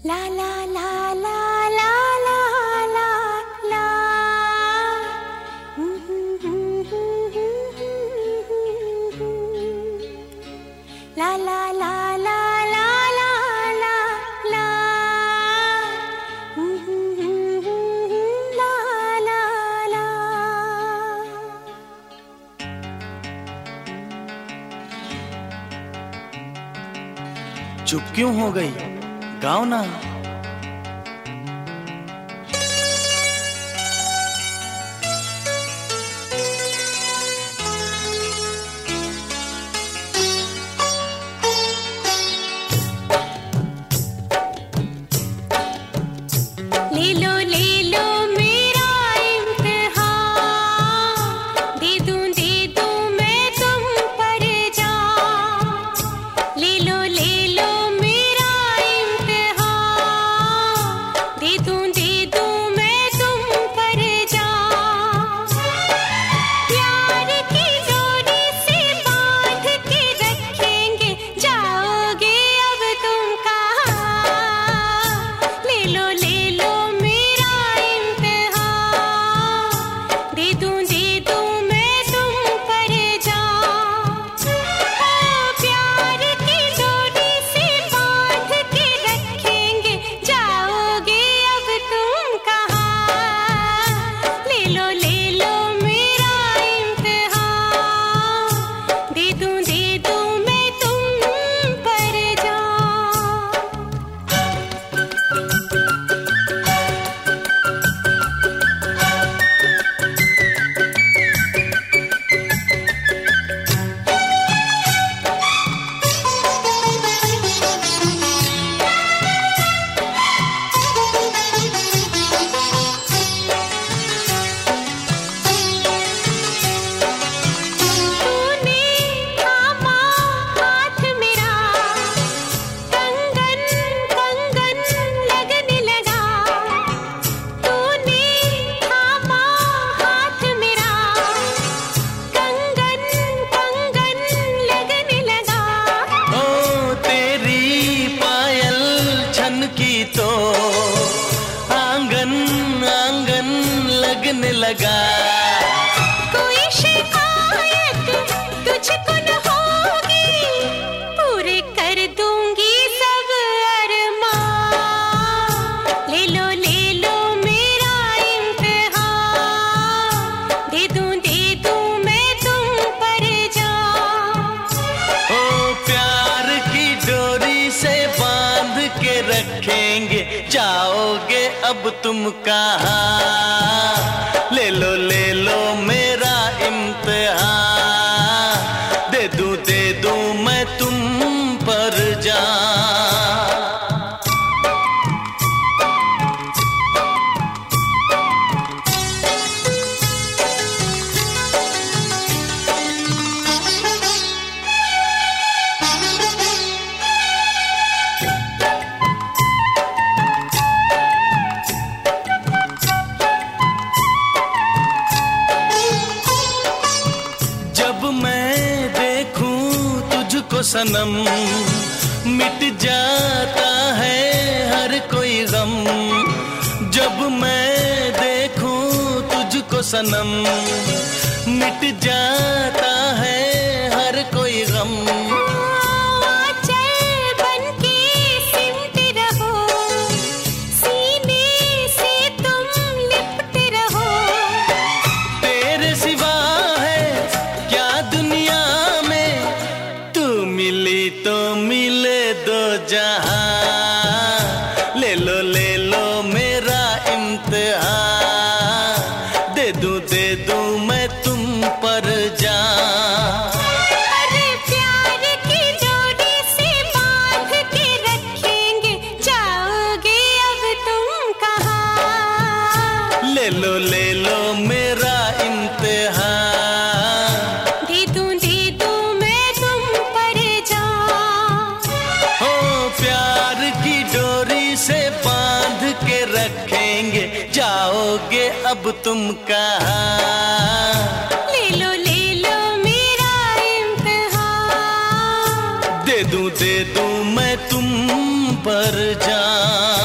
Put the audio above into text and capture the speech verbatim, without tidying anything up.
ला ला ला ला ला ला ला ला ला ला ला ला ला ला ला ला ला ला ला। चुप क्यों हो गई? गाओ ना। ले लो ले लो मेरा इम्तिहान, दे दूं दे दूं मैं तुम पर जान। ले लो ले लो मेरा इम्तिहान, दे दूं दे दूं मैं तुम पर जान। प्यार की डोरी से बांध के रखेंगे, जाओगे अब तुम कहाँ। ले लो ले लो मेरा इम्तिहान, दे दूं दे दूं मैं तुम पर जान। प्यार की डोरी से बांध के रखेंगे, जाओगे अब तुम कहाँ। ले लो ले लो मेरा इम्तिहान, दे दूं दे दूं मैं तुम पर जान। तूने थामा हाथ मेरा, कंगन कंगन लगने लगा। तूने थामा हाथ मेरा, कंगन कंगन लगने लगा। ओ तेरी पायल छनकी तो आंगन आंगन लगने लगा। कोई शिकायत तुझको न होगी, पूरे कर दूंगी सब अरमान। ले लो ले लो मेरा इम्तिहान, दे दूं दे दूं मैं तुम पर जान। ओ प्यार की डोरी से बांध के रखेंगे, जाओगे अब तुम कहाँ। ले लो ले लो मेरा इम्तिहान, दे दूं दे दूं मैं तुम पर जान। जब मैं देखूं तुझको सनम, मिट जाता है हर कोई गम। जब मैं देखूं तुझको सनम, मिट जाता है हर कोई गम। आंचल बनके सिमटे रहो, सीने से तुम लिपटे रहो। तेरे सिवा है क्या दुनिया में, तू मिली तो मिले दो जहां। ले लो ले लो मेरा इम्तिहान, दे दूं दे दूं मैं तुम पर जान। अरे प्यार की डोरी से बांध के रखेंगे, जाओगे अब तुम कहाँ। ले लो ले लो मेरा इम्तिहान, दे दूं दे दूं मैं तुम पर जान। हो प्यार की डोरी से बांध के रखेंगे, जाओगे अब तुम कहाँ। ले लो ले लो मेरा इम्तिहान, दे दूं दे दूं मैं तुम पर जान।